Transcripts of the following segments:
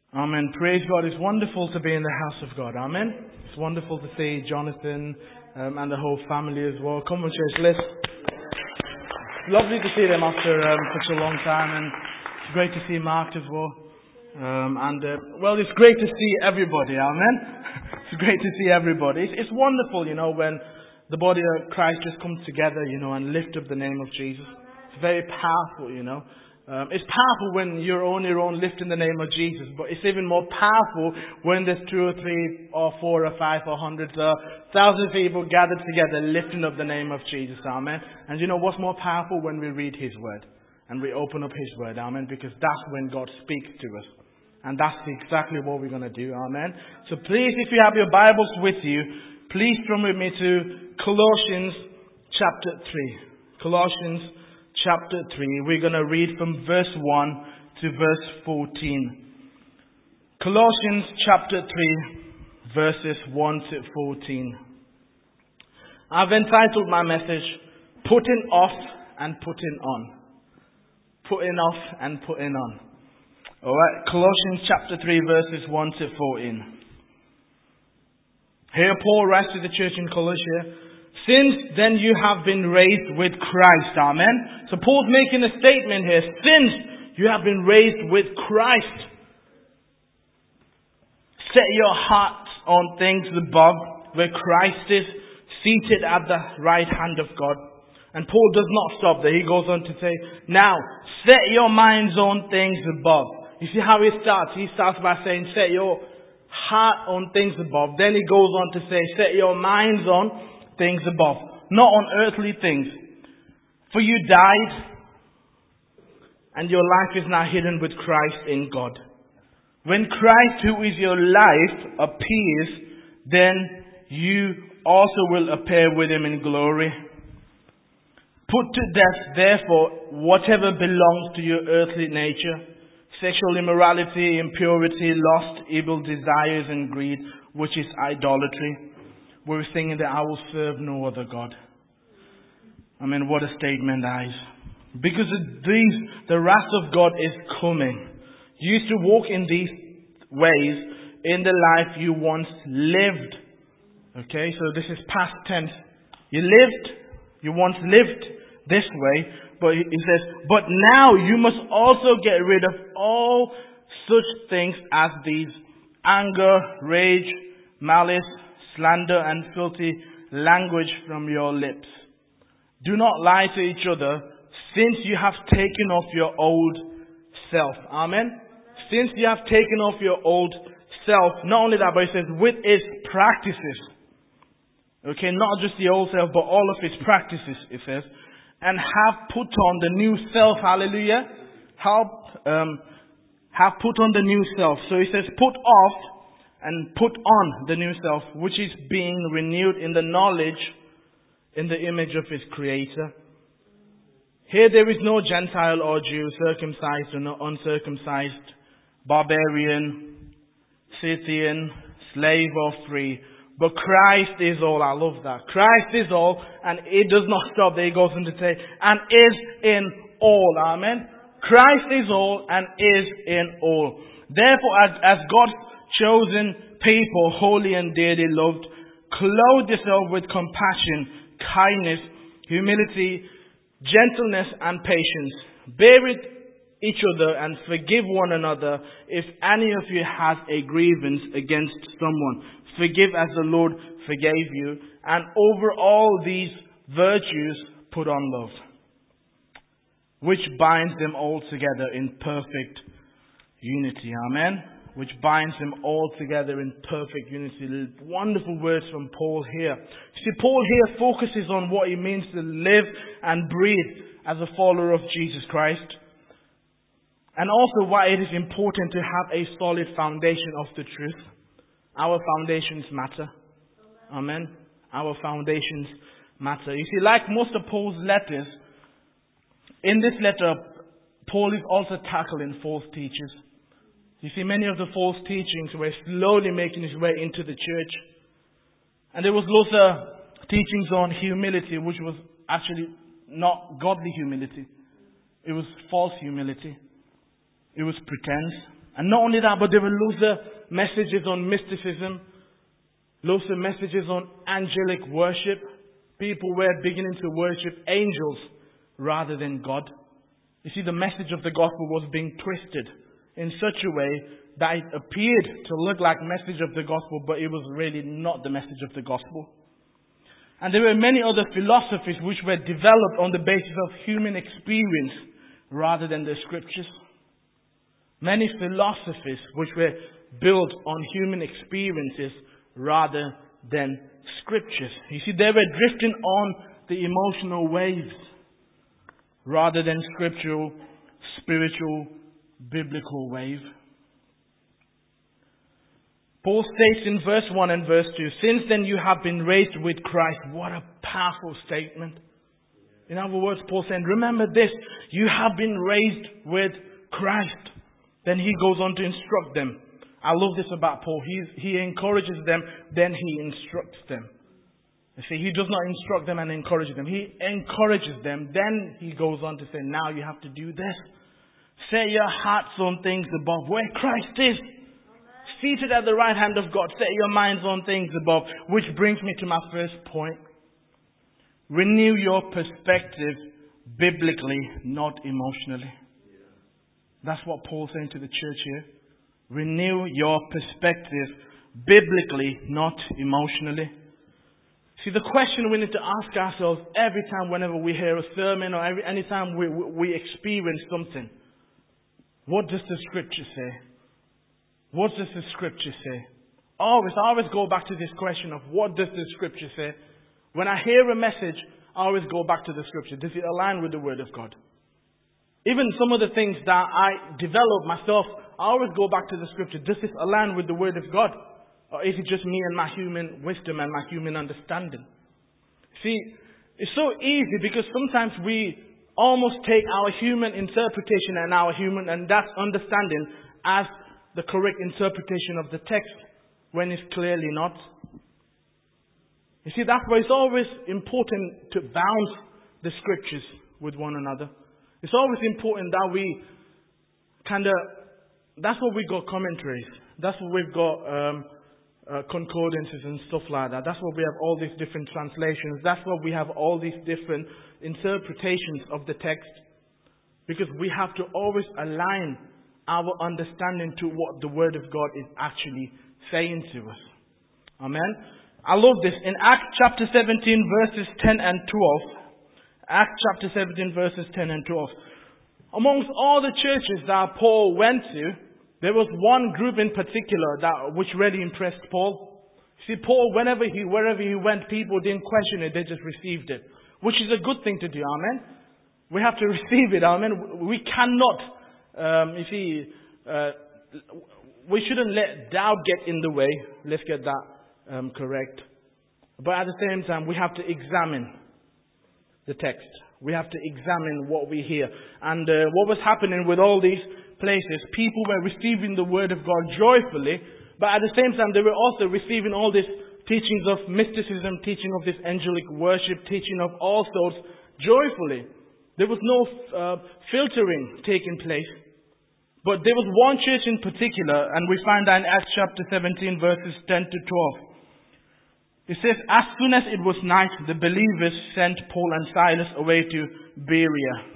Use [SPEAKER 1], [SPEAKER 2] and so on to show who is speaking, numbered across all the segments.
[SPEAKER 1] Amen. Praise God. It's wonderful to be in the house of God. Amen. It's wonderful to see Jonathan and the whole family as well. Come on, church. It's lovely to see them after such a long time, and it's great to see Mark as well. It's great to see everybody. Amen. It's great to see everybody. It's wonderful, when the body of Christ just comes together, and lift up the name of Jesus. It's very powerful, It's powerful when you're on your own lifting the name of Jesus, but it's even more powerful when there's 2 or 3 or 4 or 5 or hundreds or thousands of people gathered together lifting up the name of Jesus. Amen. And what's more powerful? When we read His Word and we open up His Word. Amen. Because that's when God speaks to us. And that's exactly what we're going to do. Amen. So please, if you have your Bibles with you, please turn with me to Colossians chapter 3. Colossians chapter 3. We're going to read from verse 1 to verse 14. Colossians chapter 3, verses 1 to 14. I've entitled my message, Putting Off and Putting On. Putting off and putting on. Alright, Colossians chapter 3, verses 1 to 14. Here Paul writes to the church in Colossia, since then you have been raised with Christ. Amen. So Paul's making a statement here. Since you have been raised with Christ. Set your hearts on things above, where Christ is seated at the right hand of God. And Paul does not stop there. He goes on to say, now set your minds on things above. You see how he starts? He starts by saying, set your heart on things above. Then he goes on to say, set your minds on things above, not on earthly things. For you died, and your life is now hidden with Christ in God. When Christ, who is your life, appears, then you also will appear with Him in glory. Put to death, therefore, whatever belongs to your earthly nature, sexual immorality, impurity, lust, evil desires, and greed, which is idolatry. We're singing that I will serve no other God. I mean, what a statement that is. Because of these, the wrath of God is coming. You used to walk in these ways in the life you once lived. Okay, so this is past tense. You once lived this way, but he says, but now you must also get rid of all such things as these: anger, rage, malice, slander, and filthy language from your lips. Do not lie to each other, since you have taken off your old self. Amen. Since you have taken off your old self, not only that, but it says with its practices. Okay, not just the old self, but all of its practices, it says. And have put on the new self. Hallelujah. Have put on the new self. So it says put off and put on the new self, which is being renewed in the knowledge, in the image of His Creator. Here there is no Gentile or Jew, circumcised or not uncircumcised, barbarian, Scythian, slave or free. But Christ is all. I love that. Christ is all, and it does not stop there. He goes on to say, and is in all. Amen. Christ is all and is in all. Therefore, as God's chosen people, holy and dearly loved, clothe yourself with compassion, kindness, humility, gentleness, and patience. Bear with each other and forgive one another if any of you has a grievance against someone. Forgive as the Lord forgave you. And over all these virtues, put on love, which binds them all together in perfect unity. Amen. Which binds them all together in perfect unity. Wonderful words from Paul here. See, Paul here focuses on what it means to live and breathe as a follower of Jesus Christ. And also why it is important to have a solid foundation of the truth. Our foundations matter. Amen. Our foundations matter. You see, like most of Paul's letters, in this letter, Paul is also tackling false teachers. You see, many of the false teachings were slowly making its way into the church. And there was lots of teachings on humility, which was actually not godly humility. It was false humility. It was pretense. And not only that, but there were loads of messages on mysticism, loads of messages on angelic worship. People were beginning to worship angels rather than God. You see, the message of the gospel was being twisted in such a way that it appeared to look like message of the gospel, but it was really not the message of the gospel. And there were many other philosophies which were developed on the basis of human experience rather than the scriptures. Many philosophies which were built on human experiences rather than scriptures. You see, they were drifting on the emotional waves rather than scriptural, spiritual, biblical wave. Paul states in verse 1 and verse 2, since then you have been raised with Christ. What a powerful statement. In other words, Paul saying, remember this, you have been raised with Christ. Then he goes on to instruct them. I love this about Paul. He encourages them, then he instructs them. You see, he does not instruct them and encourage them. He encourages them, then he goes on to say, now you have to do this. Set your hearts on things above, where Christ is. Seated at the right hand of God. Set your minds on things above. Which brings me to my first point. Renew your perspective biblically, not emotionally. That's what Paul's saying to the church here. Renew your perspective biblically, not emotionally. See, the question we need to ask ourselves every time whenever we hear a sermon or any time we experience something. What does the scripture say? What does the scripture say? I always go back to this question of what does the scripture say? When I hear a message, I always go back to the scripture. Does it align with the word of God? Even some of the things that I develop myself, I always go back to the scripture. Does this align with the word of God? Or is it just me and my human wisdom and my human understanding? See, it's so easy because sometimes we almost take our human interpretation and that understanding as the correct interpretation of the text when it's clearly not. You see, that's why it's always important to bounce the scriptures with one another. It's always important that we that's what we've got commentaries. That's what we've got concordances and stuff like that. That's what we have all these different translations. That's what we have all these different interpretations of the text. Because we have to always align our understanding to what the Word of God is actually saying to us. Amen. I love this. In Acts chapter 17 verses 10 and 12. Acts chapter 17 verses 10 and 12. Amongst all the churches that Paul went to, there was one group in particular which really impressed Paul. See, Paul, wherever he went, people didn't question it, they just received it. Which is a good thing to do, amen? We have to receive it, amen? We cannot, we shouldn't let doubt get in the way. Let's get that correct. But at the same time, we have to examine the text. We have to examine what we hear. And what was happening with all these places, people were receiving the word of God joyfully, but at the same time they were also receiving all these teachings of mysticism, teaching of this angelic worship, teaching of all sorts joyfully. There was no filtering taking place. But there was one church in particular, and we find that in Acts chapter 17 verses 10 to 12. It says, as soon as it was night, the believers sent Paul and Silas away to Berea.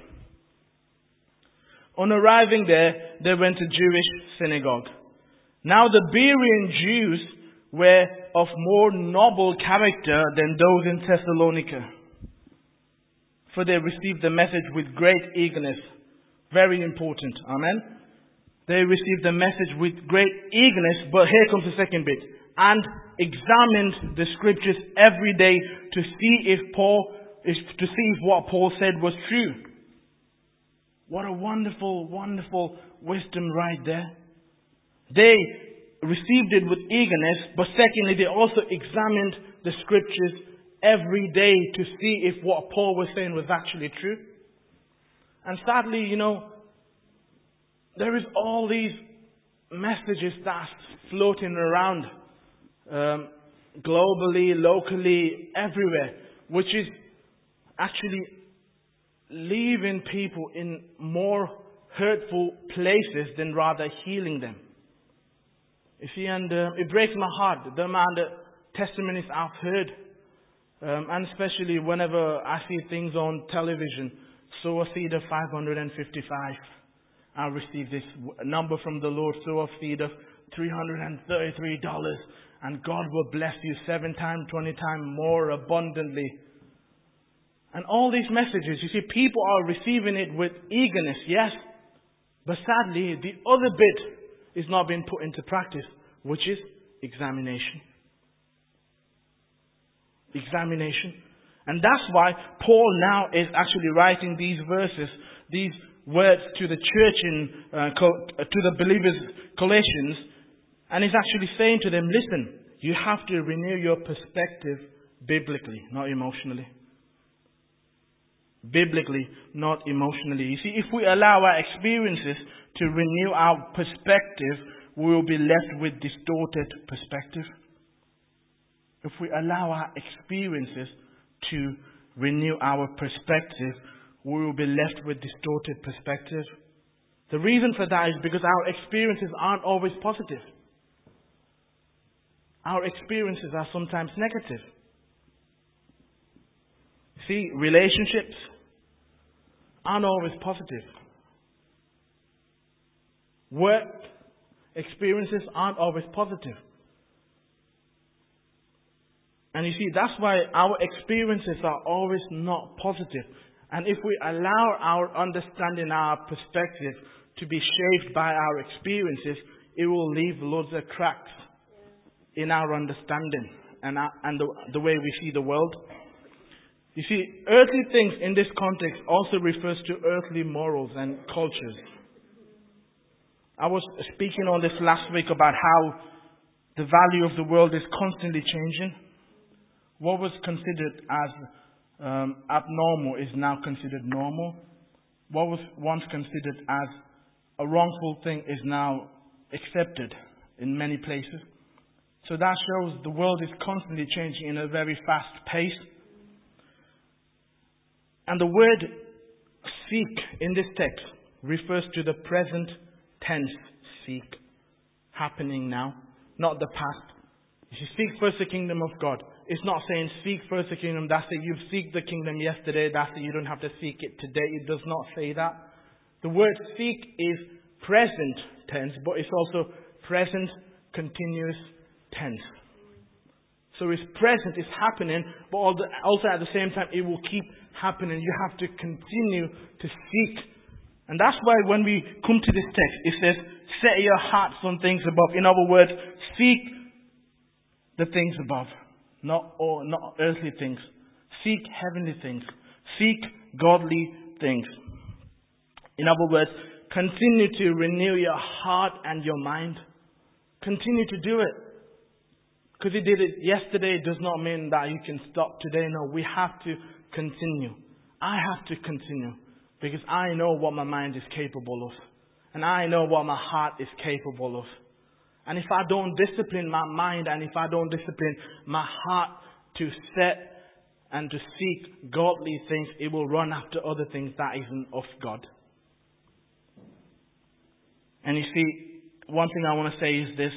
[SPEAKER 1] On arriving there, they went to Jewish synagogue. Now the Berean Jews were of more noble character than those in Thessalonica, for they received the message with great eagerness. Very important. Amen. They received the message with great eagerness, but here comes the second bit. And examined the scriptures every day to see if what Paul said was true. What a wonderful, wonderful wisdom right there. They received it with eagerness, but secondly, they also examined the scriptures every day to see if what Paul was saying was actually true. And sadly, there is all these messages that's floating around globally, locally, everywhere, which is actually leaving people in more hurtful places than rather healing them. You see, and it breaks my heart, the amount of testimonies I've heard, and especially whenever I see things on television. Sow a seed of 555. I received this number from the Lord. Sow a seed of $333, and God will bless you 7 times, 20 times more abundantly. And all these messages, you see, people are receiving it with eagerness, yes, but sadly, the other bit is not being put into practice, which is examination. Examination. And that's why Paul now is actually writing these verses, these words to the church to the believers, Colossians, and he's actually saying to them, listen, you have to renew your perspective biblically, not emotionally. Biblically, not emotionally. You see, if we allow our experiences to renew our perspective, we will be left with distorted perspective. If we allow our experiences to renew our perspective, we will be left with distorted perspective. The reason for that is because our experiences aren't always positive. Our experiences are sometimes negative. See, relationships aren't always positive. Work experiences aren't always positive. And you see, that's why our experiences are always not positive. And if we allow our understanding, our perspective to be shaped by our experiences, it will leave loads of cracks in our understanding and the way we see the world. You see, earthly things in this context also refers to earthly morals and cultures. I was speaking on this last week about how the value of the world is constantly changing. What was considered as abnormal is now considered normal. What was once considered as a wrongful thing is now accepted in many places. So that shows the world is constantly changing in a very fast pace. And the word seek in this text refers to the present tense seek, happening now, not the past. If you seek first the kingdom of God, it's not saying seek first the kingdom, that's it, you've seeked the kingdom yesterday, that's it, you don't have to seek it today. It does not say that. The word seek is present tense, but it's also present continuous tense. So it's present, it's happening, but also at the same time it will keep happening. You have to continue to seek. And that's why when we come to this text, it says, set your hearts on things above. In other words, seek the things above. Not earthly things. Seek heavenly things. Seek godly things. In other words, continue to renew your heart and your mind. Continue to do it. Because you did it yesterday does not mean that you can stop today. No, we have to continue. I have to continue. Because I know what my mind is capable of. And I know what my heart is capable of. And if I don't discipline my mind and if I don't discipline my heart to set and to seek godly things, it will run after other things that isn't of God. And you see, one thing I want to say is this.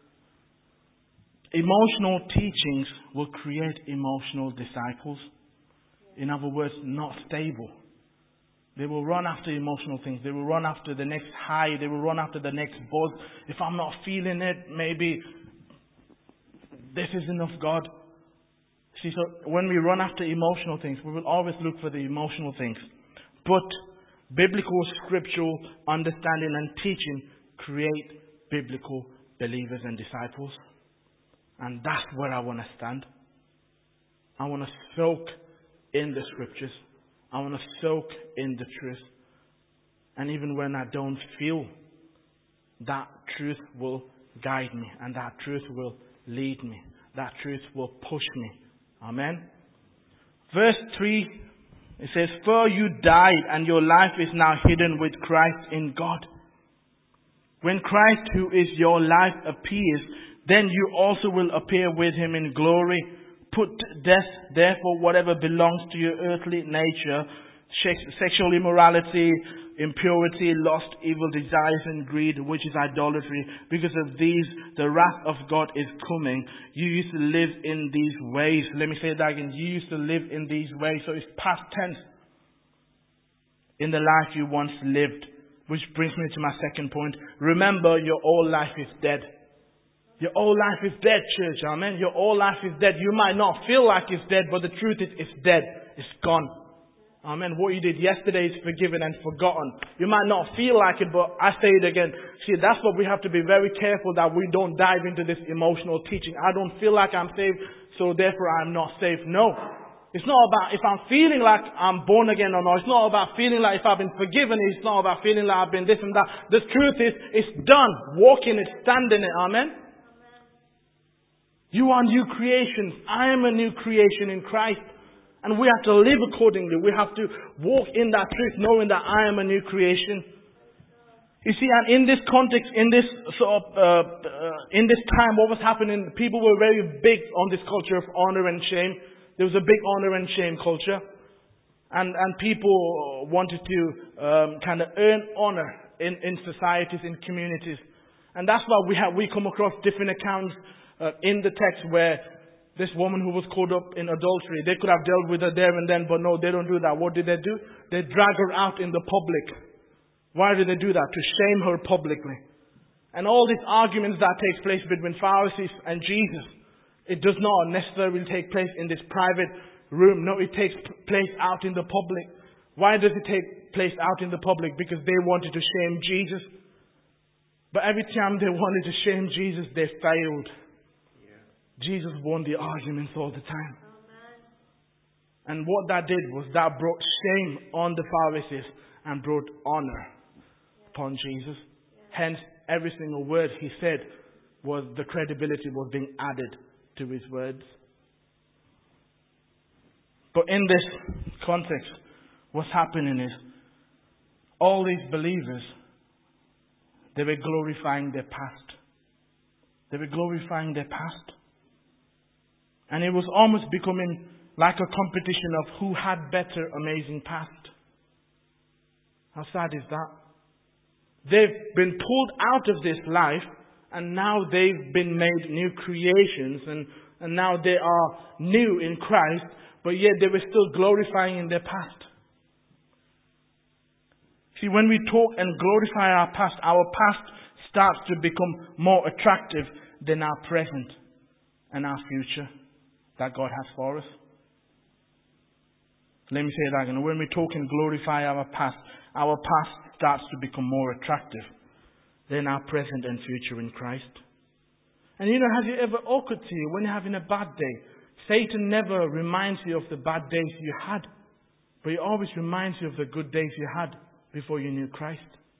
[SPEAKER 1] Emotional teachings will create emotional disciples. In other words, not stable. They will run after emotional things. They will run after the next high. They will run after the next buzz. If I'm not feeling it, maybe this isn't of God. See, so when we run after emotional things, we will always look for the emotional things. But biblical, scriptural understanding and teaching create biblical believers and disciples. And that's where I want to stand. I want to soak in the scriptures. I want to soak in the truth. And even when I don't feel, that truth will guide me. And that truth will lead me. That truth will push me. Amen. Verse 3, it says, for you died and your life is now hidden with Christ in God. When Christ, who is your life, appears, then you also will appear with him in glory. Put to death, therefore, whatever belongs to your earthly nature, sexual immorality, impurity, lust, evil desires, and greed, which is idolatry. Because of these, the wrath of God is coming. You used to live in these ways. Let me say that again. You used to live in these ways. So it's past tense. In the life you once lived. Which brings me to my second point. Remember, your old life is dead. Your old life is dead, church. Amen. Your old life is dead. You might not feel like it's dead, but the truth is it's dead. It's gone. Amen. What you did yesterday is forgiven and forgotten. You might not feel like it, but I say it again. See, that's what we have to be very careful that we don't dive into this emotional teaching. I don't feel like I'm saved, so therefore I'm not saved. No. It's not about if I'm feeling like I'm born again or not. It's not about feeling like if I've been forgiven. It's not about feeling like I've been this and that. The truth is, it's done. Walk in it, stand in it. Amen. You are new creations. I am a new creation in Christ. And we have to live accordingly. We have to walk in that truth, knowing that I am a new creation. You see, and in this context, in this in this time, what was happening? People were very big on this culture of honor and shame. There was a big honor and shame culture, and people wanted to kind of earn honor in societies, in communities, and that's why we come across different accounts in the text where this woman who was caught up in adultery, they could have dealt with her there and then, but no, they don't do that. What did they do? They drag her out in the public. Why did they do that? To shame her publicly. And all these arguments that takes place between Pharisees and Jesus, it does not necessarily take place in this private room. No, it takes place out in the public. Why does it take place out in the public? Because they wanted to shame Jesus. But every time they wanted to shame Jesus, they failed. Jesus won the arguments all the time. And what that did was that brought shame on the Pharisees and brought honor upon Jesus. Hence, every single word he said was the credibility was being added to his words. But in this context, what's happening is all these believers, they were glorifying their past. They were glorifying their past. And it was almost becoming like a competition of who had better amazing past. How sad is that? They've been pulled out of this life and now they've been made new creations and now they are new in Christ, but yet they were still glorifying in their past. See, when we talk and glorify our past starts to become more attractive than our present and our future that God has for us. Let me say that again. When we talk and glorify our past starts to become more attractive than our present and future in Christ. And has it ever occurred to you when you're having a bad day, Satan never reminds you of the bad days you had, but he always reminds you of the good days you had before you knew Christ.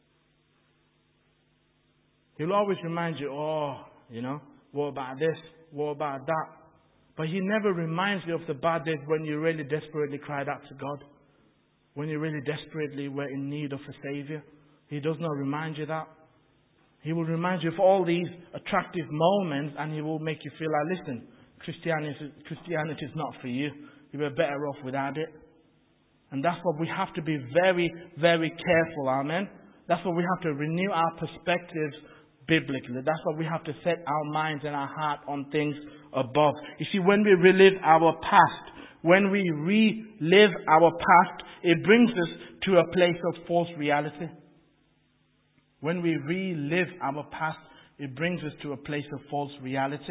[SPEAKER 1] He'll always remind you, what about this? What about that? But he never reminds you of the bad days when you really desperately cried out to God. When you really desperately were in need of a Savior. He does not remind you that. He will remind you of all these attractive moments and he will make you feel like, listen, Christianity is not for you. You were better off without it. And that's what we have to be very, very careful. Amen. That's what we have to renew our perspectives biblically. That's why we have to set our minds and our heart on things above. You see, when we relive our past, when we relive our past, it brings us to a place of false reality. When we relive our past, it brings us to a place of false reality.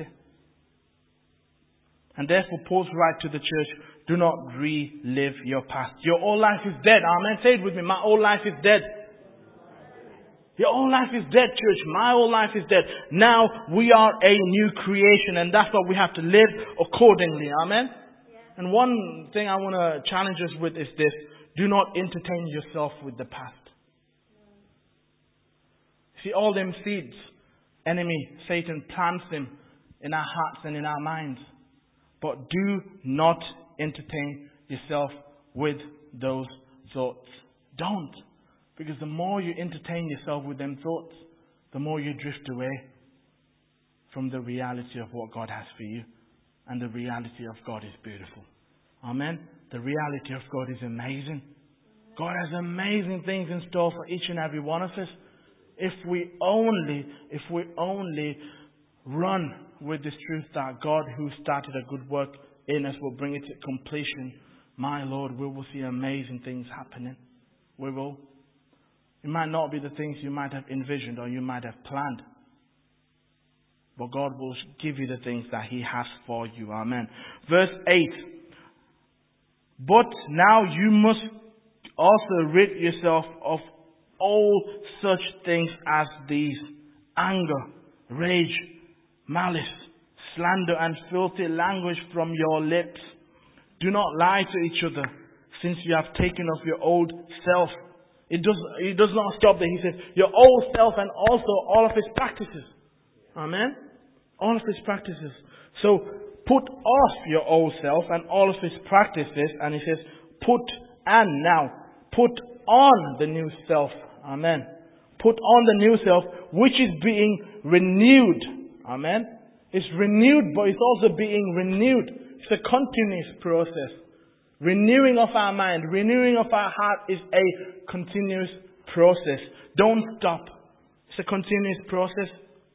[SPEAKER 1] And therefore, Paul's right to the church, do not relive your past. Your old life is dead. Amen. Say it with me. My old life is dead. Your old life is dead, church. My old life is dead. Now we are a new creation, and that's what we have to live accordingly. Amen? Yeah. And one thing I want to challenge us with is this. Do not entertain yourself with the past. See, all them seeds, enemy, Satan plants them in our hearts and in our minds. But do not entertain yourself with those thoughts. Don't. Because the more you entertain yourself with them thoughts, the more you drift away from the reality of what God has for you. And the reality of God is beautiful. Amen? The reality of God is amazing. God has amazing things in store for each and every one of us. If we only run with this truth that God who started a good work in us will bring it to completion, my Lord, we will see amazing things happening. We will. It might not be the things you might have envisioned or you might have planned. But God will give you the things that He has for you. Amen. Verse 8. But now you must also rid yourself of all such things as these: anger, rage, malice, slander, and filthy language from your lips. Do not lie to each other, since you have taken off your old self. It does not stop there. He says, your old self and also all of his practices. Amen? All of his practices. So, put off your old self and all of his practices. And he says, put on the new self. Amen. Put on the new self, which is being renewed. Amen. It's renewed, but it's also being renewed. It's a continuous process. Renewing of our mind, renewing of our heart is a continuous process. Don't stop. It's a continuous process.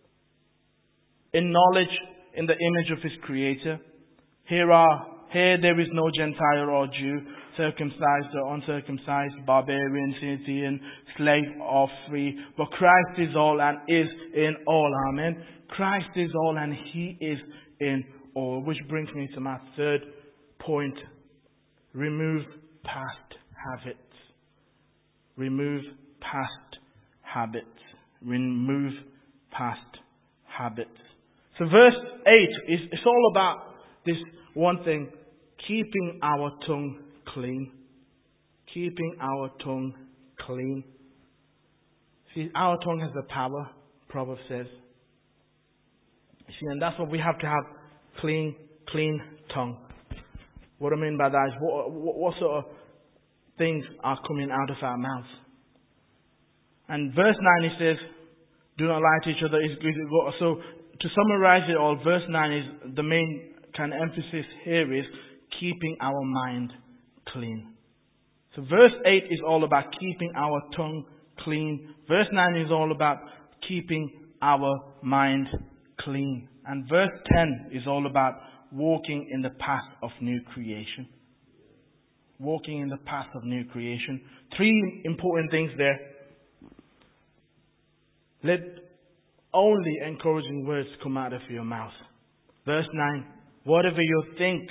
[SPEAKER 1] In knowledge, in the image of his creator. Here there is no Gentile or Jew, circumcised or uncircumcised, barbarian, Scythian, slave or free, but Christ is all and is in all. Amen. Christ is all and he is in all. Which brings me to my third point. Remove past habits. Remove past habits. Remove past habits. So verse 8 it's all about this one thing: keeping our tongue clean. Keeping our tongue clean. See, our tongue has the power, Proverbs says. See, and that's what we have to have: clean tongue. What I mean by that is what sort of things are coming out of our mouths. And verse 9 it says, do not lie to each other. So to summarize it all, verse 9 is the main kind of emphasis here is keeping our mind clean. So verse 8 is all about keeping our tongue clean. Verse 9 is all about keeping our mind clean. And verse 10 is all about walking in the path of new creation. Walking in the path of new creation. Three important things there. Let only encouraging words come out of your mouth. Verse 9. Whatever you think,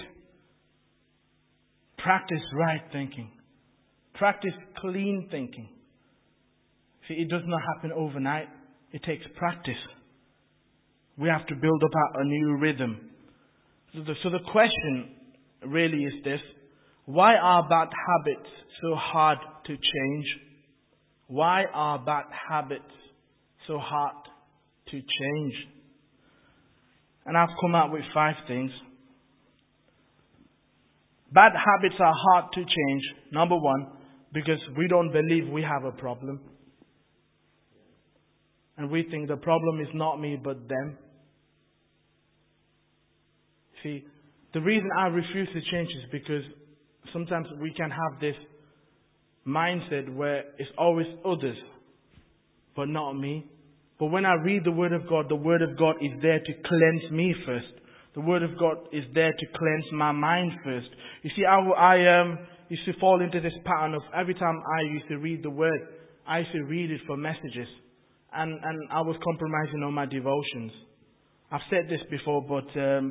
[SPEAKER 1] practice right thinking. Practice clean thinking. See, it does not happen overnight. It takes practice. We have to build up a new rhythm. So the question really is this: why are bad habits so hard to change? Why are bad habits so hard to change? And I've come up with 5 things. Bad habits are hard to change. Number 1, because we don't believe we have a problem. And we think the problem is not me but them. See, the reason I refuse to change is because sometimes we can have this mindset where it's always others, but not me. But when I read the Word of God is there to cleanse me first. The Word of God is there to cleanse my mind first. You see, I used to fall into this pattern of every time I used to read the Word, I used to read it for messages. And I was compromising on my devotions. I've said this before, but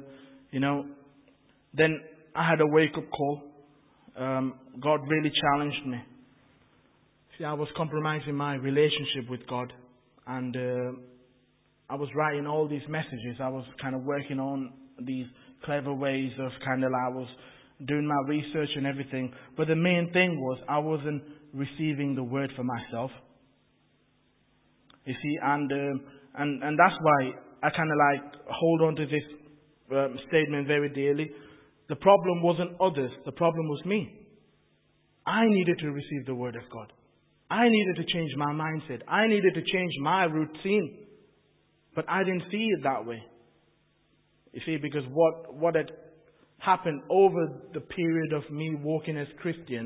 [SPEAKER 1] then I had a wake-up call. God really challenged me. See, I was compromising my relationship with God. And I was writing all these messages. I was kind of working on these clever ways of I was doing my research and everything. But the main thing was I wasn't receiving the word for myself. You see, and that's why I kind of hold on to this statement very dearly. The problem wasn't others. The problem was me. I needed to receive the word of God. I needed to change my mindset. I needed to change my routine. But I didn't see it that way. You see, because what had happened over the period of me walking as Christian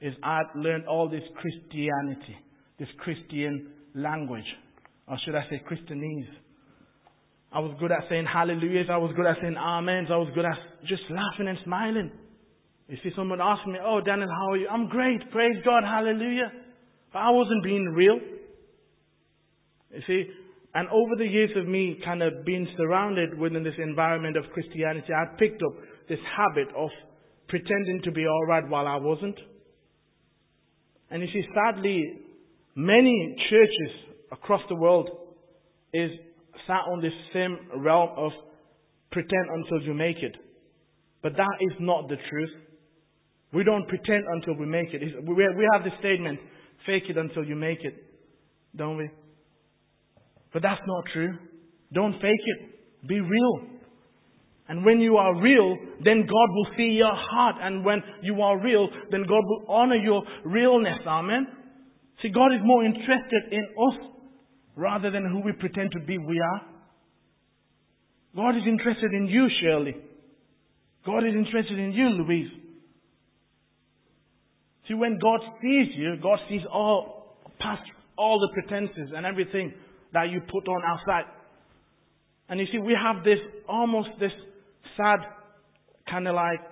[SPEAKER 1] is I'd learned all this Christianity, this Christian language, or should I say Christianese. I was good at saying hallelujahs, I was good at saying amens, I was good at just laughing and smiling. You see, someone asked me, "Oh, Daniel, how are you?" "I'm great, praise God, hallelujah." But I wasn't being real. You see, and over the years of me kind of being surrounded within this environment of Christianity, I picked up this habit of pretending to be alright while I wasn't. And you see, sadly, many churches across the world is sat on this same realm of pretend until you make it. But that is not the truth. We don't pretend until we make it. We have this statement, fake it until you make it, don't we? But that's not true. Don't fake it. Be real. And when you are real, then God will see your heart. And when you are real, then God will honor your realness. Amen. See, God is more interested in us rather than who we pretend to be we are. God is interested in you, Shirley. God is interested in you, Louise. See, when God sees you, God sees all past all the pretenses and everything that you put on outside. And you see, we have this almost this sad kind of like,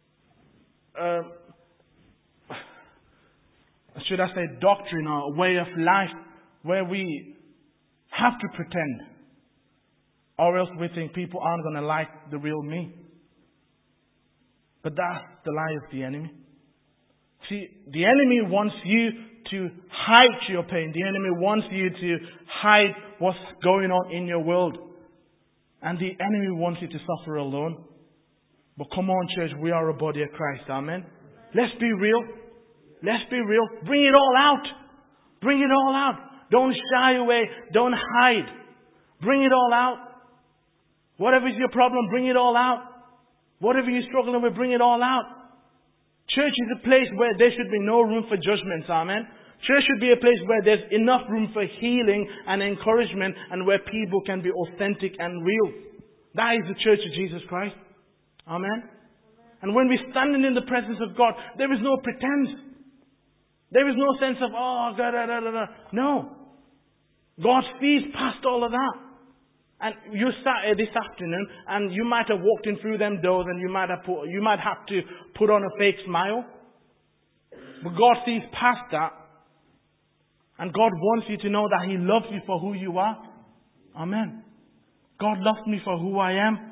[SPEAKER 1] should I say, doctrine or way of life where we have to pretend, or else we think people aren't going to like the real me. But that's the lie of the enemy. See, the enemy wants you to hide your pain. The enemy wants you to hide what's going on in your world. And the enemy wants you to suffer alone. But come on, church, we are a body of Christ. Amen. Let's be real. Let's be real. Bring it all out. Bring it all out. Don't shy away. Don't hide. Bring it all out. Whatever is your problem, bring it all out. Whatever you're struggling with, bring it all out. Church is a place where there should be no room for judgments. Amen. Church should be a place where there's enough room for healing and encouragement and where people can be authentic and real. That is the church of Jesus Christ. Amen. And when we're standing in the presence of God, there is no pretense. There is no sense of, oh, God, da, da, da, da. No. God sees past all of that. And you sat here this afternoon and you might have walked in through them doors and you might have to put on a fake smile. But God sees past that. And God wants you to know that He loves you for who you are. Amen. God loves me for who I am.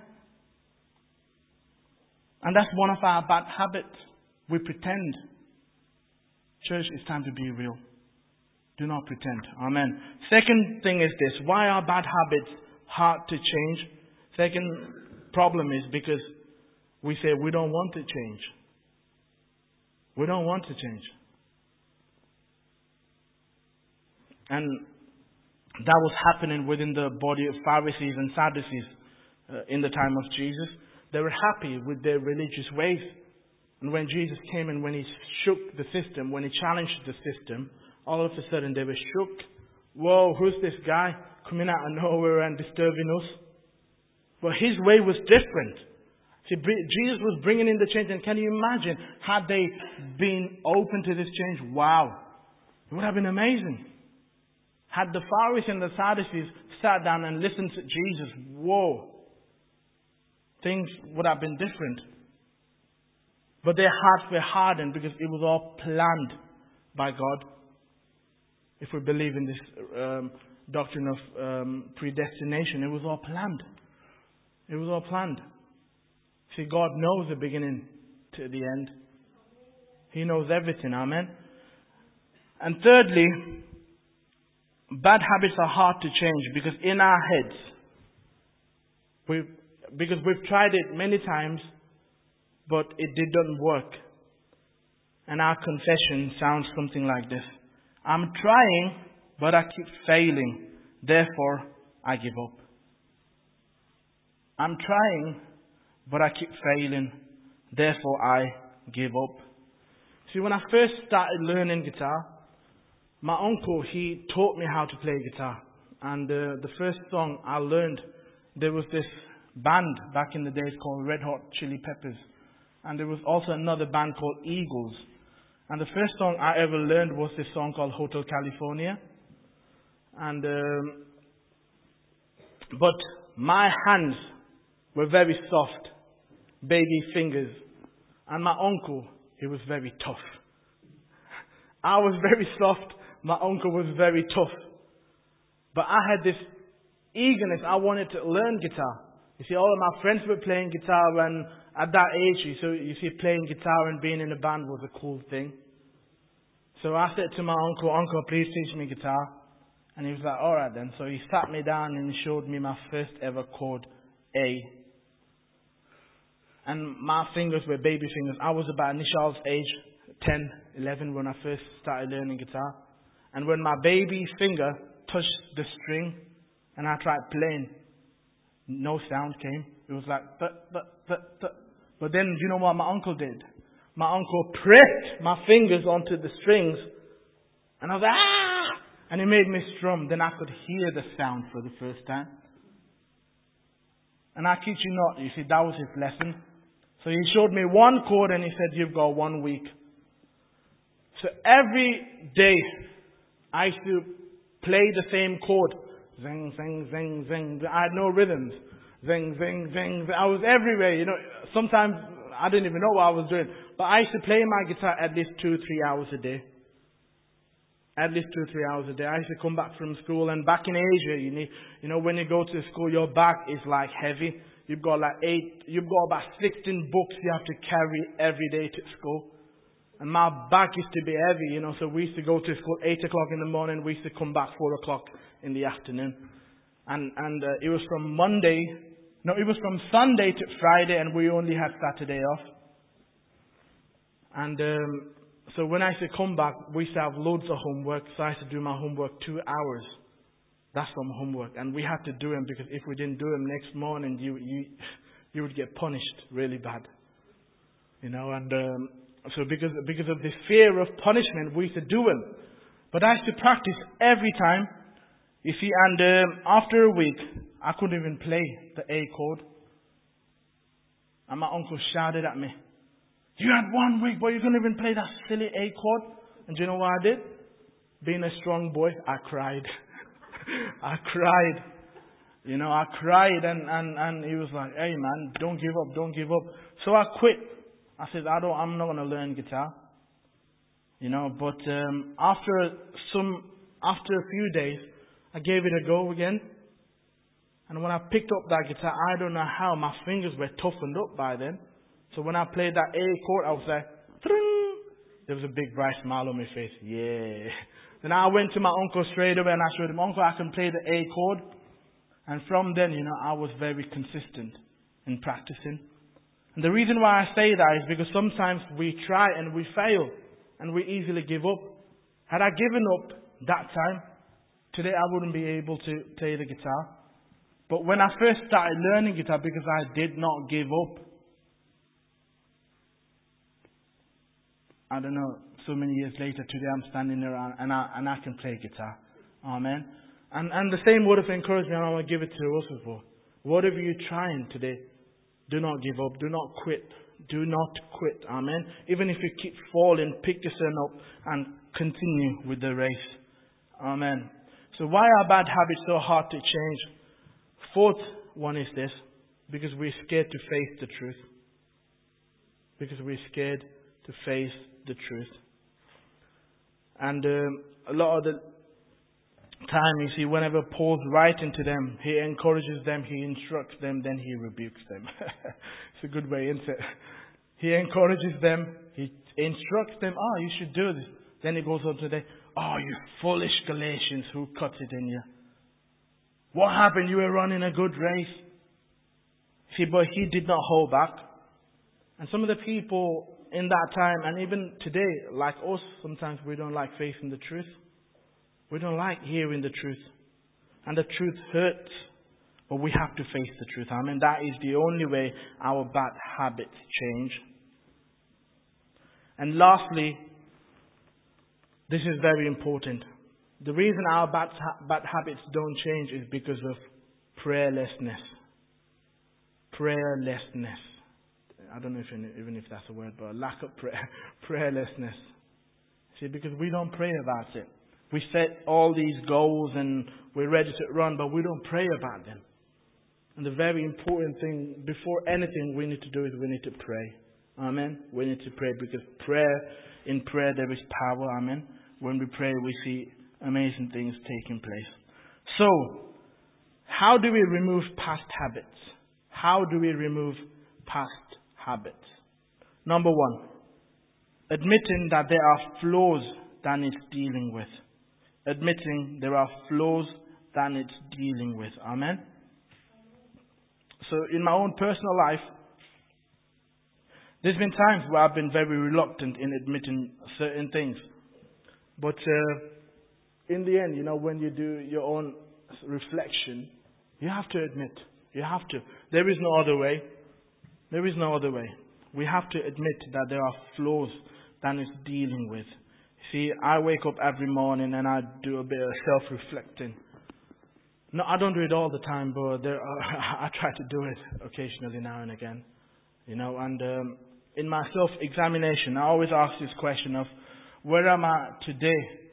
[SPEAKER 1] And that's one of our bad habits. We pretend. Church, it's time to be real. Do not pretend. Amen. Second thing is this. Why are bad habits hard to change? Second problem is because we say we don't want to change. We don't want to change. And that was happening within the body of Pharisees and Sadducees in the time of Jesus. They were happy with their religious ways. And when Jesus came and when He shook the system, when He challenged the system, all of a sudden they were shook. Whoa, who's this guy coming out of nowhere and disturbing us? But His way was different. See, Jesus was bringing in the change. And can you imagine, had they been open to this change? Wow. It would have been amazing. Had the Pharisees and the Sadducees sat down and listened to Jesus, whoa, things would have been different. But their hearts were hardened because it was all planned by God. If we believe in this doctrine of predestination, it was all planned. It was all planned. See, God knows the beginning to the end. He knows everything. Amen. And thirdly, bad habits are hard to change because in our heads, because we've tried it many times, but it didn't work. And our confession sounds something like this. I'm trying, but I keep failing. Therefore, I give up. I'm trying, but I keep failing. Therefore, I give up. See, when I first started learning guitar, my uncle, he taught me how to play guitar. And the first song I learned, there was this band back in the days called Red Hot Chili Peppers. And there was also another band called Eagles. And the first song I ever learned was this song called Hotel California. And but my hands were very soft, baby fingers. And my uncle, he was very tough. I was very soft, my uncle was very tough. But I had this eagerness, I wanted to learn guitar. You see, all of my friends were playing guitar, and at that age, you see, playing guitar and being in a band was a cool thing. So I said to my uncle, "Uncle, please teach me guitar." And he was like, "Alright then." So he sat me down and he showed me my first ever chord, A. And my fingers were baby fingers. I was about Nishal's age, 10, 11, when I first started learning guitar. And when my baby finger touched the string and I tried playing, no sound came. It was like, but. But then, do you know what my uncle did? My uncle pressed my fingers onto the strings, and I was like, ah! And he made me strum. Then I could hear the sound for the first time. And I kid you not, you see, that was his lesson. So he showed me one chord and he said, "You've got 1 week." So every day, I used to play the same chord. Zing, zing, zing, zing. I had no rhythms. Zing, zing, zing. I was everywhere, you know. Sometimes I didn't even know what I was doing. But I used to play my guitar at least 2-3 hours a day. At least 2-3 hours a day. I used to come back from school, and back in Asia, you know, when you go to school, your bag is like heavy. You've got about 16 books you have to carry every day to school. And my bag used to be heavy, you know, so we used to go to school 8 o'clock in the morning, we used to come back 4 o'clock in the afternoon. And it was from Sunday to Friday, and we only had Saturday off. And so when I used to come back, we used to have loads of homework, so I used to do my homework 2 hours. That's some homework, and we had to do them, because if we didn't do them next morning, you would get punished really bad, you know. And so because of the fear of punishment, we used to do them. But I used to practice every time, you see. And after a week, I couldn't even play the A chord, and my uncle shouted at me, "You had 1 week, but you couldn't even play that silly A chord." And do you know what I did? Being a strong boy, I cried. I cried. You know, I cried, and he was like, "Hey man, don't give up, don't give up." So I quit. I said, I'm not going to learn guitar. You know, but after a few days, I gave it a go again. And when I picked up that guitar, I don't know how, my fingers were toughened up by then. So when I played that A chord, I was like, "Tring!" There was a big bright smile on my face. Yeah. Then I went to my uncle straight away and I showed him, "Uncle, I can play the A chord." And from then, you know, I was very consistent in practicing. And the reason why I say that is because sometimes we try and we fail and we easily give up. Had I given up that time, today I wouldn't be able to play the guitar. But when I first started learning guitar, because I did not give up, I don't know, so many years later, today I'm standing around and I can play guitar. Amen. And the same word of encouragement I want to give it to us as well. Whatever you're trying today, do not give up. Do not quit. Do not quit. Amen. Even if you keep falling, pick yourself up and continue with the race. Amen. So why are bad habits so hard to change? Fourth one is this: because we're scared to face the truth. Because we're scared to face the truth. And a lot of the time, you see, whenever Paul's writing to them, he encourages them, he instructs them, then he rebukes them. It's a good way, isn't it? He encourages them, he instructs them, "Oh, you should do this." Then he goes on to say, "Oh, you foolish Galatians, who cut it in you? What happened? You were running a good race." See, but he did not hold back. And some of the people in that time, and even today, like us, sometimes we don't like facing the truth. We don't like hearing the truth. And the truth hurts. But we have to face the truth. I mean, that is the only way our bad habits change. And lastly, this is very important. The reason our bad habits don't change is because of prayerlessness. Prayerlessness. I don't know even if that's a word, but lack of prayerlessness. See, because we don't pray about it. We set all these goals and we're ready to run, but we don't pray about them. And the very important thing, before anything we need to do is we need to pray. Amen. We need to pray because in prayer there is power. Amen. When we pray, we see amazing things taking place. So, how do we remove past habits? How do we remove past habits? Number one, admitting that there are flaws that it's dealing with. Admitting there are flaws that it's dealing with. Amen. So in my own personal life, there's been times where I've been very reluctant in admitting certain things. But in the end, when you do your own reflection, you have to admit. You have to. There is no other way. There is no other way. We have to admit that there are flaws that it's dealing with. See, I wake up every morning and I do a bit of self-reflecting. No, I don't do it all the time, but I try to do it occasionally now and again. And in my self-examination, I always ask this question of, where am I today?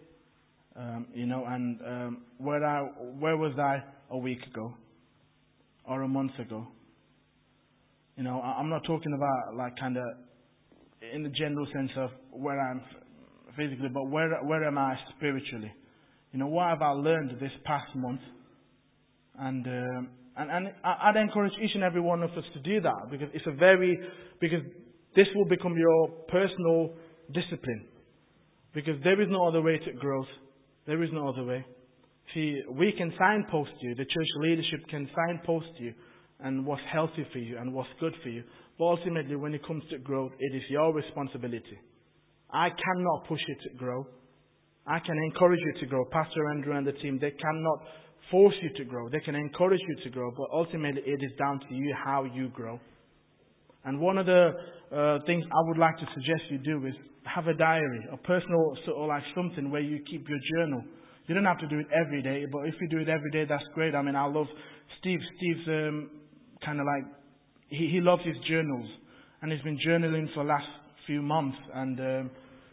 [SPEAKER 1] Where was I a week ago? Or a month ago? I'm not talking about like kind of in the general sense of where I'm physically, but where am I spiritually? What have I learned this past month? And I'd encourage each and every one of us to do that because because this will become your personal discipline. Because there is no other way to growth. There is no other way. See, we can signpost you. The church leadership can signpost you and what's healthy for you and what's good for you. But ultimately, when it comes to growth, it is your responsibility. I cannot push you to grow. I can encourage you to grow. Pastor Andrew and the team, they cannot force you to grow. They can encourage you to grow. But ultimately, it is down to you how you grow. And one of the things I would like to suggest you do is have a diary, a personal sort of like something where you keep your journal. You don't have to do it every day, but if you do it every day, that's great. I mean, I love Steve. Steve's kind of like, he loves his journals. And he's been journaling for the last few months. And,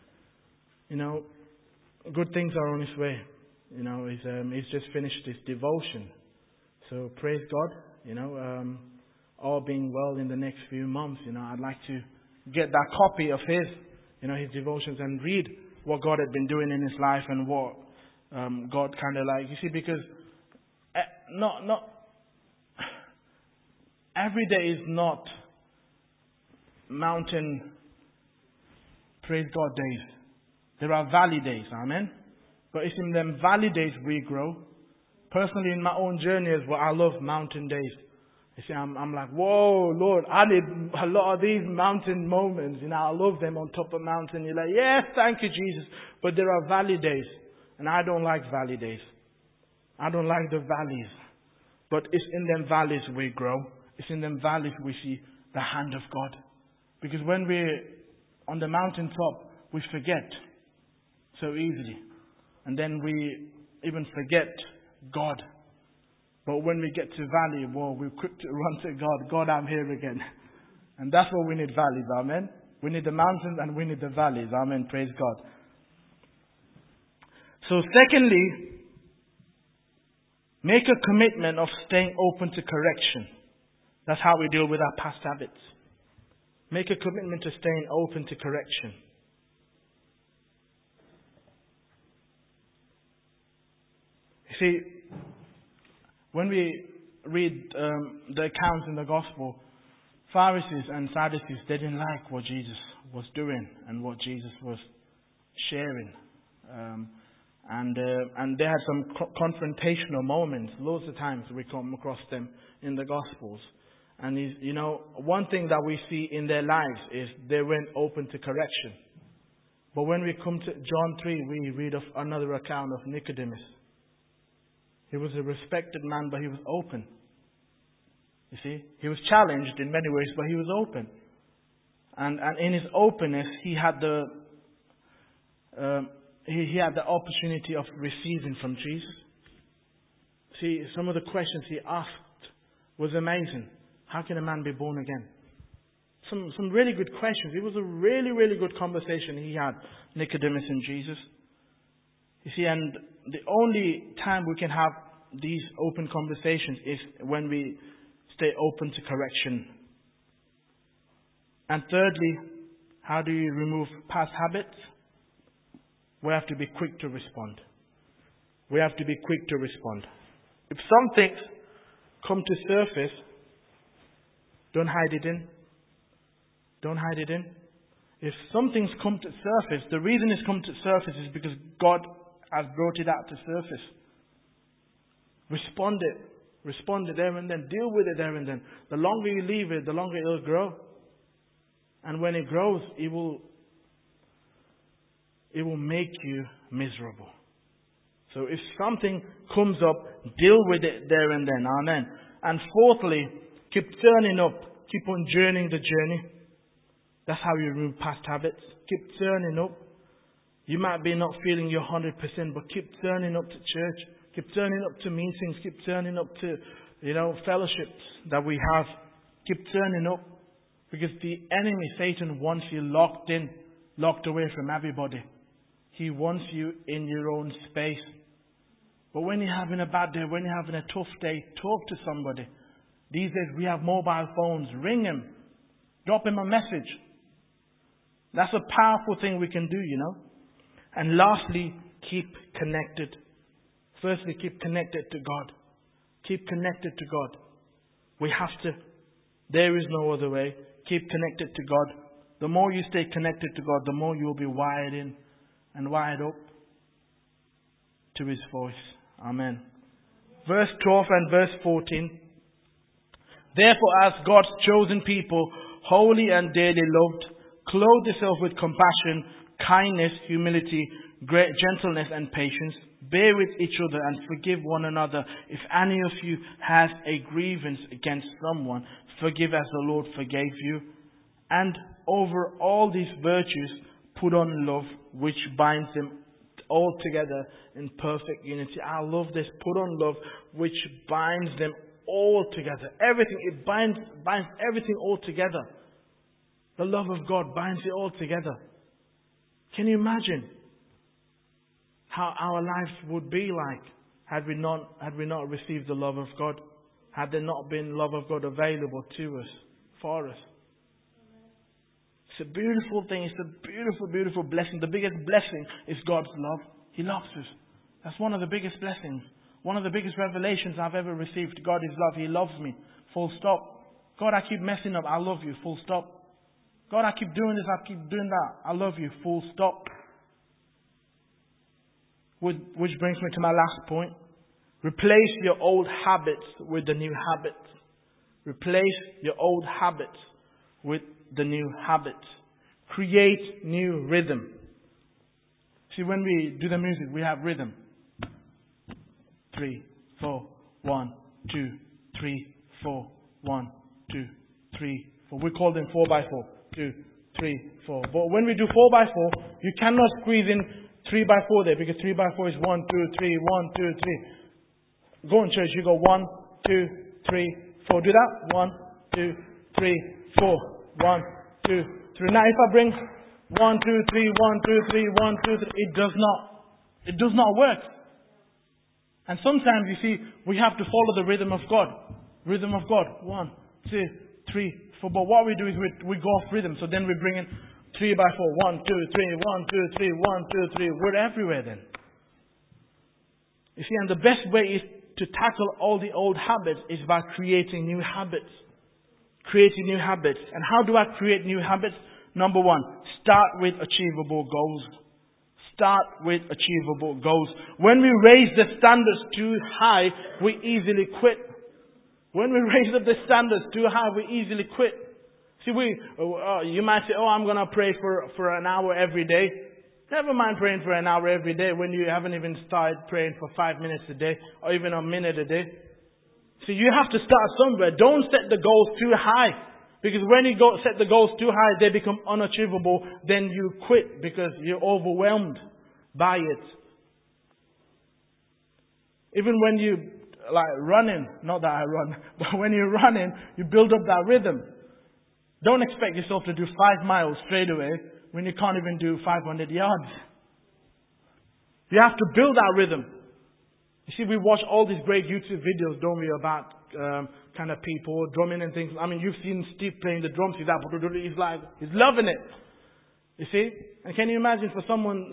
[SPEAKER 1] good things are on his way. He's just finished his devotion. So praise God, all being well in the next few months. I'd like to get that copy of his devotions and read what God had been doing in his life and what God kind of like, you see, because not every day is not mountain praise God days. There are valley days, amen. But it's in them valley days we grow. Personally, in my own journey as well, I love mountain days. You see, I'm like, whoa, Lord, I need a lot of these mountain moments. I love them on top of mountain. You're like, yes, thank you, Jesus. But there are valley days. And I don't like valley days. I don't like the valleys. But it's in them valleys we grow. It's in them valleys we see the hand of God. Because when we're on the mountaintop, we forget so easily. And then we even forget God. But when we get to valley, we're quick to run to God. God, I'm here again. And that's what we need, valleys, amen. We need the mountains and we need the valleys, amen. Praise God. So secondly, make a commitment of staying open to correction. That's how we deal with our past habits. Make a commitment to staying open to correction. You see, when we read the accounts in the Gospel, Pharisees and Sadducees, they didn't like what Jesus was doing and what Jesus was sharing. And they had some confrontational moments. Loads of times we come across them in the Gospels. And one thing that we see in their lives is they weren't open to correction. But when we come to John 3, we read of another account of Nicodemus. He was a respected man, but he was open. You see, he was challenged in many ways, but he was open. And in his openness, he had the opportunity of receiving from Jesus. See, some of the questions he asked was amazing. How can a man be born again? some really good questions. It was a really, really good conversation he had, Nicodemus and Jesus. You see, and the only time we can have these open conversations is when we stay open to correction. And thirdly, how do you remove past habits? We have to be quick to respond. We have to be quick to respond. If some things come to surface, don't hide it in. Don't hide it in. If some things come to surface, the reason it's come to surface is because God has brought it out to surface. Respond it there and then. Deal with it there and then. The longer you leave it, the longer it will grow. And when it grows, it will make you miserable. So if something comes up, deal with it there and then. Amen. And fourthly, keep turning up. Keep on journeying the journey. That's how you remove past habits. Keep turning up. You might be not feeling your 100%, but keep turning up to church. Keep turning up to meetings. Keep turning up to, fellowships that we have. Keep turning up. Because the enemy, Satan, wants you locked in, locked away from everybody. He wants you in your own space. But when you're having a bad day, when you're having a tough day, talk to somebody. These days we have mobile phones. Ring him. Drop him a message. That's a powerful thing we can do, And lastly, keep connected. Firstly, keep connected to God. Keep connected to God. We have to. There is no other way. Keep connected to God. The more you stay connected to God, the more you will be wired in and wired up to His voice. Amen. Verse 12 and verse 14. Therefore, as God's chosen people, holy and dearly loved, clothe yourself with compassion, kindness, humility, great gentleness and patience. Bear with each other and forgive one another. If any of you has a grievance against someone, forgive as the Lord forgave you. And over all these virtues, put on love, which binds them all together in perfect unity. I love this. Put on love, which binds them all together. Everything, it binds everything all together. The love of God binds it all together. Can you imagine how our lives would be like had we not received the love of God? Had there not been love of God available to us, for us? It's a beautiful thing. It's a beautiful, beautiful blessing. The biggest blessing is God's love. He loves us. That's one of the biggest blessings. One of the biggest revelations I've ever received. God is love. He loves me. Full stop. God, I keep messing up. I love you. Full stop. God, I keep doing this. I keep doing that. I love you. Full stop. Which brings me to my last point. Replace your old habits with the new habits. Replace your old habits with the new habits. Create new rhythm. See, when we do the music, we have rhythm. 3, 4, 1, 2, 3, 4, 1, 2, 3, 4. We call them 4x4. 2, 3, 4. But when we do 4x4, you cannot squeeze in 3x4 there, because 3x4 is 1, 2, 3, 1, 2, 3. Go in church, you go 1, 2, 3, 4. Do that. 1, 2, 3, 4. 1, 2, 3. Now if I bring 1, 2, 3, 1, 2, 3, 1, 2, 3, it does not work. And sometimes you see, we have to follow the rhythm of God. Rhythm of God. 1, 2, 3, 4. But what we do is we go off rhythm. So then we bring in 3x4. 1, 2, 3, 1, 2, 3, 1, 2, 3. We're everywhere then. You see, and the best way is to tackle all the old habits is by creating new habits. Creating new habits. And how do I create new habits? Number 1, start with achievable goals. Start with achievable goals. When we raise the standards too high, we easily quit. When we raise up the standards too high, we easily quit. See, you might say, I'm going to pray for an hour every day. Never mind praying for an hour every day when you haven't even started praying for 5 minutes a day or even a minute a day. So you have to start somewhere. Don't set the goals too high. Because when you set the goals too high, they become unachievable. Then you quit because you're overwhelmed by it. Even when you running, not that I run, but when you're running, you build up that rhythm. Don't expect yourself to do 5 miles straight away when you can't even do 500 yards. You have to build that rhythm. You see, we watch all these great YouTube videos, don't we, about kind of people drumming and things. I mean, you've seen Steve playing the drums. He's he's loving it. You see? And can you imagine for someone,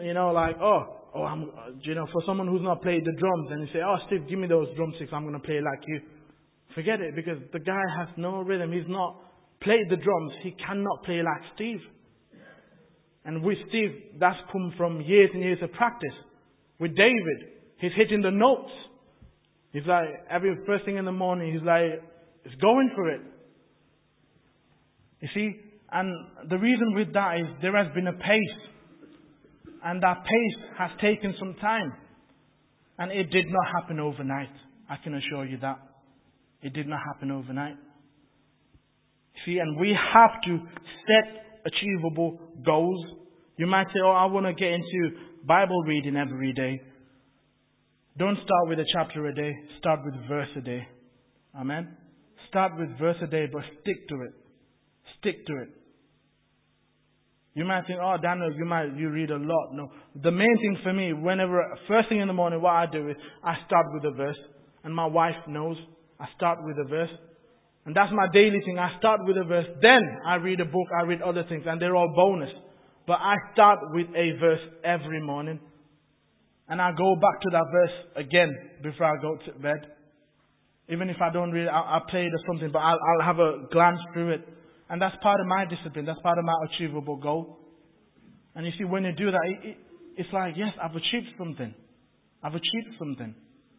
[SPEAKER 1] for someone who's not played the drums, and you say, "Oh, Steve, give me those drumsticks. I'm going to play like you." Forget it, because the guy has no rhythm. He's not played the drums. He cannot play like Steve. And with Steve, that's come from years and years of practice. With David, he's hitting the notes. He's like, every first thing in the morning, he's going for it. You see, and the reason with that is there has been a pace. And that pace has taken some time. And it did not happen overnight. I can assure you that. It did not happen overnight. See, and we have to set achievable goals. You might say, "Oh, I want to get into Bible reading every day." Don't start with a chapter a day. Start with a verse a day. Amen? Start with verse a day, but stick to it. Stick to it. You might think, "Oh, Daniel, you read a lot." No. The main thing for me, first thing in the morning, what I do is I start with a verse. And my wife knows I start with a verse. And that's my daily thing. I start with a verse. Then I read a book. I read other things. And they're all bonus. But I start with a verse every morning. And I go back to that verse again before I go to bed. Even if I don't read it, I'll play it or something. But I'll have a glance through it. And that's part of my discipline. That's part of my achievable goal. And you see, when you do that, it's like, yes, I've achieved something. I've achieved something.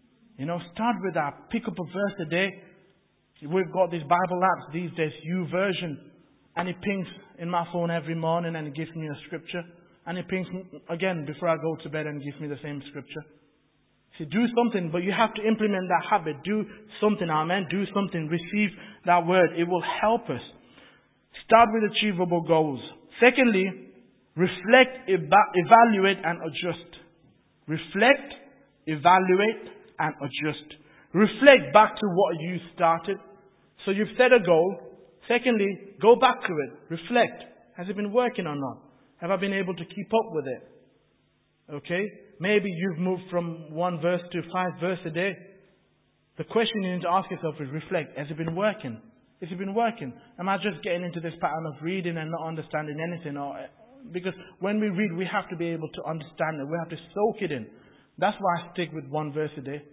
[SPEAKER 1] Start with that. Pick up a verse a day. We've got these Bible apps these days, YouVersion. And it pings in my phone every morning and it gives me a scripture. And it pings again before I go to bed and gives me the same scripture. See, do something, but you have to implement that habit. Do something, amen. Do something. Receive that word. It will help us. Start with achievable goals. Secondly, reflect, evaluate and adjust. Reflect, evaluate and adjust. Reflect back to what you started. So you've set a goal. Secondly, go back to it. Reflect. Has it been working or not? Have I been able to keep up with it? Okay? Maybe you've moved from 1 verse to 5 verses a day. The question you need to ask yourself is reflect. Has it been working? Has it been working? Am I just getting into this pattern of reading and not understanding anything? Because when we read, we have to be able to understand it. We have to soak it in. That's why I stick with 1 verse a day.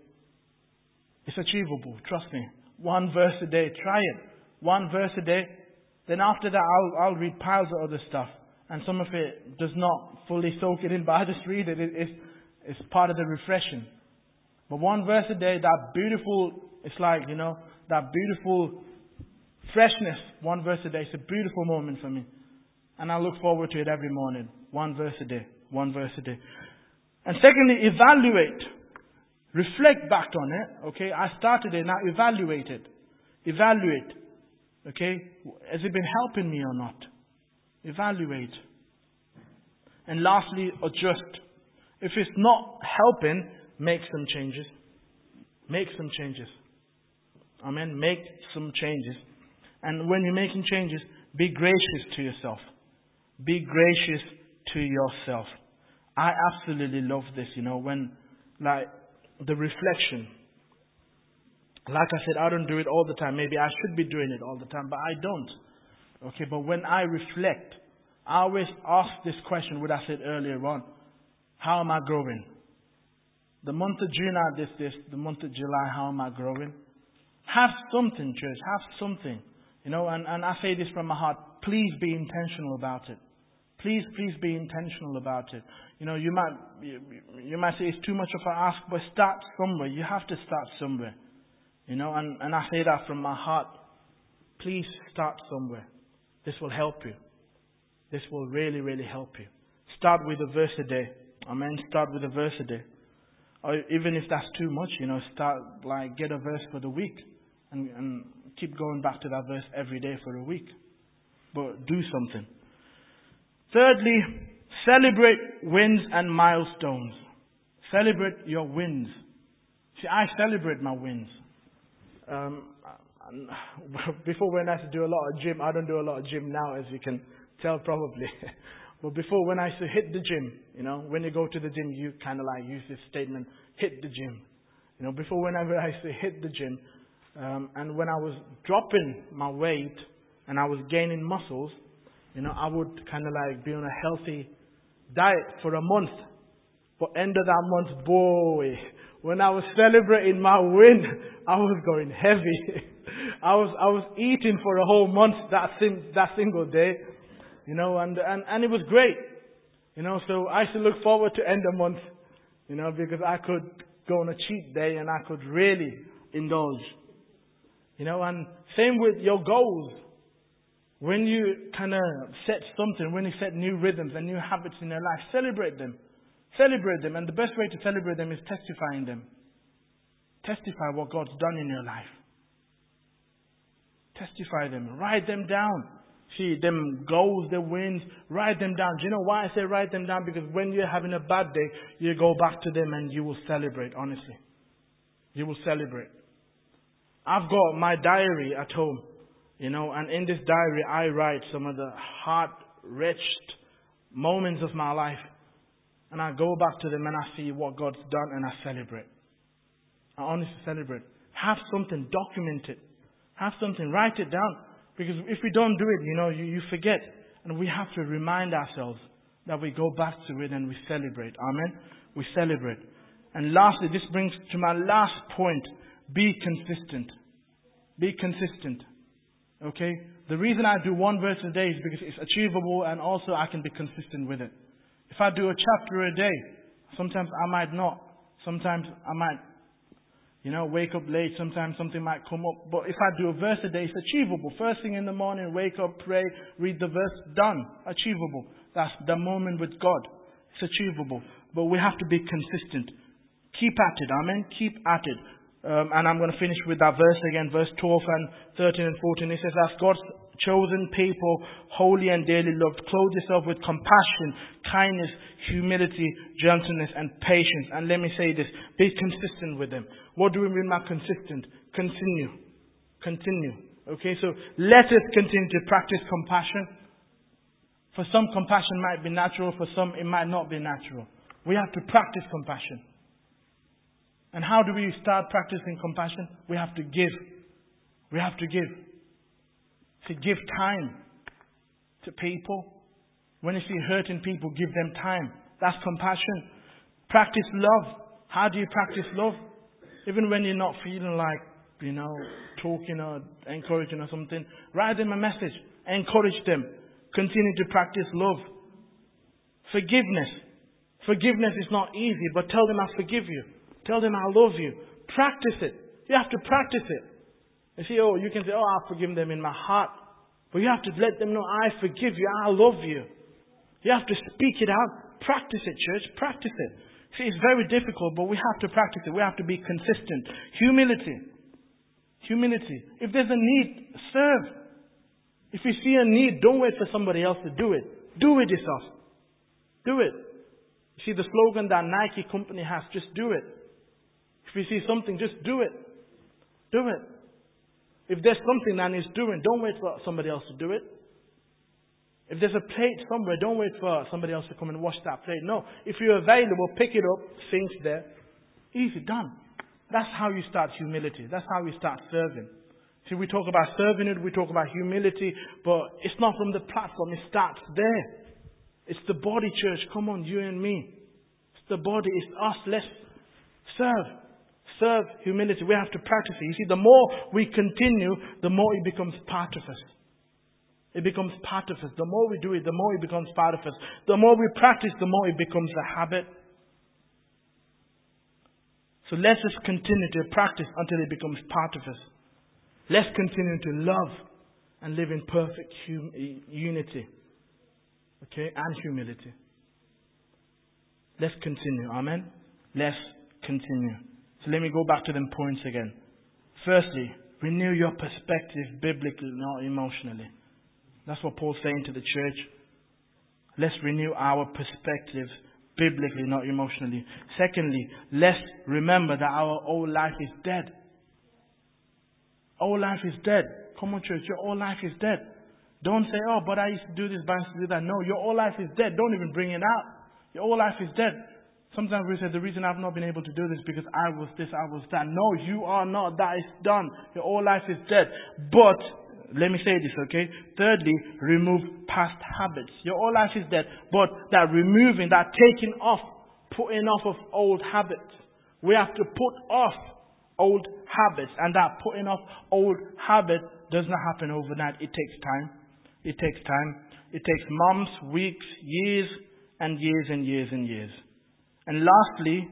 [SPEAKER 1] It's achievable. Trust me. 1 verse a day. Try it. 1 verse a day. Then after that, I'll read piles of other stuff. And some of it does not fully soak it in, but I just read it. It's part of the refreshing. But 1 verse a day, that beautiful, it's like, that beautiful freshness. 1 verse a day. It's a beautiful moment for me. And I look forward to it every morning. 1 verse a day. 1 verse a day. And secondly, evaluate. Reflect back on it. Okay, I started it, now evaluate it. Evaluate. Okay, has it been helping me or not? Evaluate. And lastly, adjust. If it's not helping, make some changes. Make some changes. Amen. Make some changes. And when you're making changes, be gracious to yourself. Be gracious to yourself. I absolutely love this, when, the reflection. Like I said, I don't do it all the time. Maybe I should be doing it all the time, but I don't. Okay, but when I reflect, I always ask this question, what I said earlier on. How am I growing? The month of June I did this. The month of July, how am I growing? Have something, church. Have something. And I say this from my heart. Please be intentional about it. Please be intentional about it. You might say it's too much of an ask, but start somewhere. You have to start somewhere. And I say that from my heart. Please start somewhere. This will help you. This will really, really help you. Start with a verse a day. Amen. Start with a verse a day. Or even if that's too much, start get a verse for the week. And keep going back to that verse every day for a week. But do something. Thirdly, celebrate wins and milestones. Celebrate your wins. See, I celebrate my wins. before when I used to do a lot of gym, I don't do a lot of gym now, as you can tell probably. But before, when I used to hit the gym, when you go to the gym, you kind of like use this statement, hit the gym. Before, whenever I used to hit the gym, and when I was dropping my weight and I was gaining muscles, I would kind of like be on a healthy diet for a month. But end of that month, boy, when I was celebrating my win, I was going heavy. I was eating for a whole month that single day, and it was great, So I used to look forward to end of month, because I could go on a cheat day and I could really indulge, And same with your goals. When you kind of set something, when you set new rhythms and new habits in your life, celebrate them. Celebrate them, and the best way to celebrate them is testifying them. Testify what God's done in your life. Testify them. Write them down. See, them goals, the wins, write them down. Do you know why I say write them down? Because when you're having a bad day, you go back to them and you will celebrate, honestly. You will celebrate. I've got my diary at home, and in this diary I write some of the heart-wrenched moments of my life. And I go back to them and I see what God's done and I celebrate. I honestly celebrate. Have something, document it. Have something, write it down. Because if we don't do it, you forget. And we have to remind ourselves that we go back to it and we celebrate. Amen? We celebrate. And lastly, this brings to my last point. Be consistent. Be consistent. Okay? The reason I do one verse a day is because it's achievable and also I can be consistent with it. If I do a chapter a day, sometimes I might not. Sometimes I might, wake up late. Sometimes something might come up. But if I do a verse a day, it's achievable. First thing in the morning, wake up, pray, read the verse, done. Achievable. That's the moment with God. It's achievable. But we have to be consistent. Keep at it. Amen. Keep at it. And I'm going to finish with that verse again, verse 12 and 13 and 14. It says, as God's chosen people, holy and dearly loved, clothe yourself with compassion, kindness, humility, gentleness, and patience. And let me say this, be consistent with them. What do we mean by consistent? Continue. Continue. Okay, so let us continue to practice compassion. For some, compassion might be natural. For some, it might not be natural. We have to practice compassion. And how do we start practicing compassion? We have to give. We have to give. To give time to people. When you see hurting people, give them time. That's compassion. Practice love. How do you practice love? Even when you're not feeling like, talking or encouraging or something, write them a message. Encourage them. Continue to practice love. Forgiveness. Forgiveness is not easy, but tell them I forgive you. Tell them I love you. Practice it. You have to practice it. You see, you can say, I've forgiven them in my heart. But you have to let them know, I forgive you. I love you. You have to speak it out. Practice it, church. Practice it. See, it's very difficult, but we have to practice it. We have to be consistent. Humility. Humility. If there's a need, serve. If you see a need, don't wait for somebody else to do it. Do it yourself. Do it. You see, the slogan that Nike company has, just do it. If you see something, just do it. Do it. If there's something that needs doing, don't wait for somebody else to do it. If there's a plate somewhere, don't wait for somebody else to come and wash that plate. No. If you're available, pick it up, sink's there. Easy, done. That's how you start humility. That's how you start serving. See, we talk about serving it, we talk about humility, but it's not from the platform, it starts there. It's the body, church. Come on, you and me. It's the body, it's us. Let's serve. Serve humility. We have to practice it. You see, the more we continue, the more it becomes part of us. It becomes part of us. The more we do it, the more it becomes part of us. The more we practice, the more it becomes a habit. So let's just continue to practice until it becomes part of us. Let's continue to love and live in perfect unity. Okay? And humility. Let's continue. Amen? Let's continue. So let me go back to them points again. Firstly, renew your perspective biblically, not emotionally. That's what Paul's saying to the church. Let's renew our perspectives biblically, not emotionally. Secondly, let's remember that our old life is dead. Old life is dead. Come on, church, your old life is dead. Don't say, oh, but I used to do this, but I used to do that. No, your old life is dead. Don't even bring it out. Your old life is dead. Sometimes we say, the reason I've not been able to do this because I was this, I was that. No, you are not. That is done. Your old life is dead. But, let me say this, okay? Thirdly, remove past habits. Your old life is dead. But that removing, that taking off, putting off of old habits. We have to put off old habits. And that putting off old habit does not happen overnight. It takes time. It takes time. It takes months, weeks, years, and years and years and years. And lastly,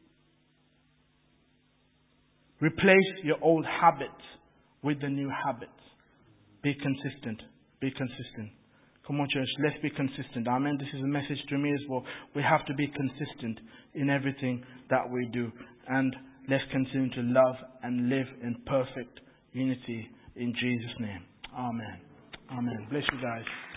[SPEAKER 1] replace your old habits with the new habits. Be consistent. Be consistent. Come on, church, let's be consistent. Amen. This is a message to me as well. We have to be consistent in everything that we do. And let's continue to love and live in perfect unity in Jesus' name. Amen. Amen. Bless you guys.